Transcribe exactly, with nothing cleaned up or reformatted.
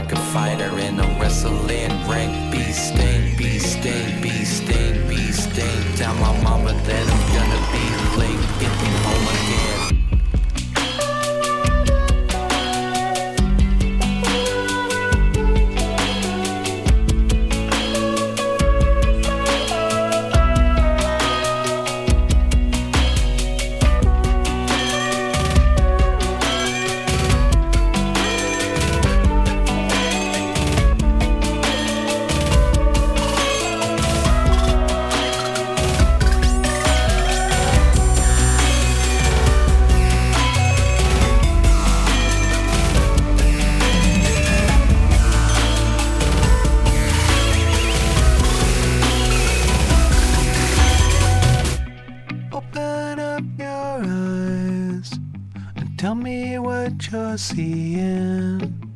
like a fighter in a wrestling ring. Bee sting, bee sting, bee sting, bee sting. Tell my mama that I'm gonna be late, get me home again. Open up your eyes and tell me what you're seeing.